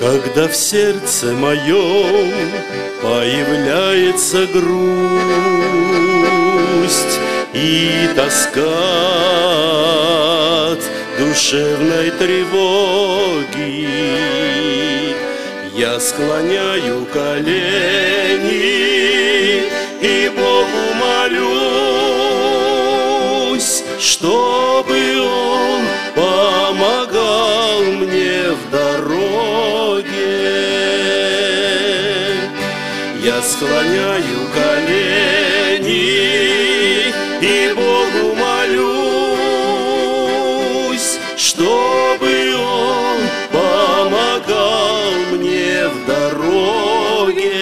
Когда в сердце моем появляется грусть и тоска от душевной тревоги, я склоняю колени и Богу молюсь, чтобы Он помогал мне в дороге. Я склоняю колени и Богу молюсь, чтобы Он помогал мне в дороге,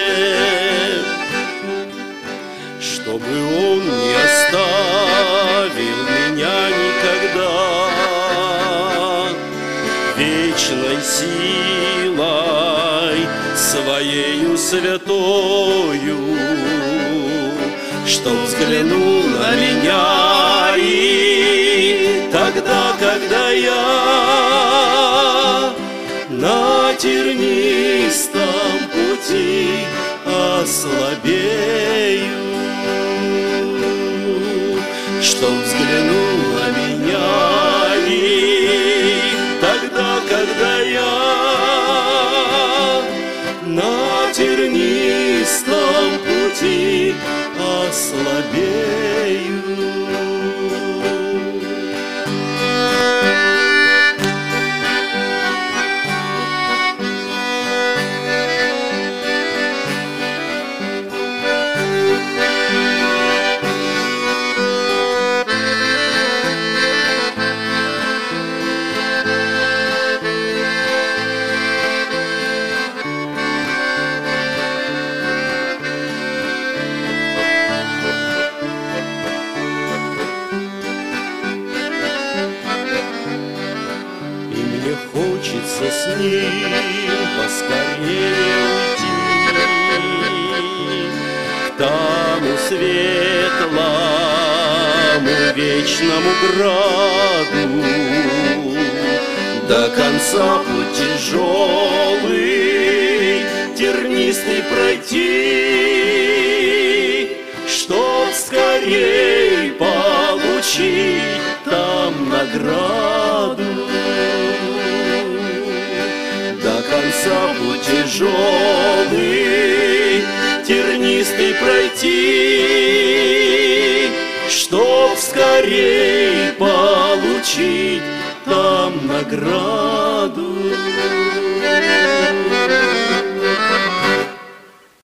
чтобы Он не оставил меня никогда, вечной силой Своею святою, чтоб взглянул на меня и тогда, когда я на тернистом пути ослабею, чтоб взглянул на меня и тогда, когда я на тернистом пути ослабею. Хочется с ним поскорее уйти к тому светлому вечному граду. До конца путь тяжелый, тернистый пройти, чтоб скорей получить там награду. До конца путь тяжелый, тернистый пройти, чтоб скорей получить там награду.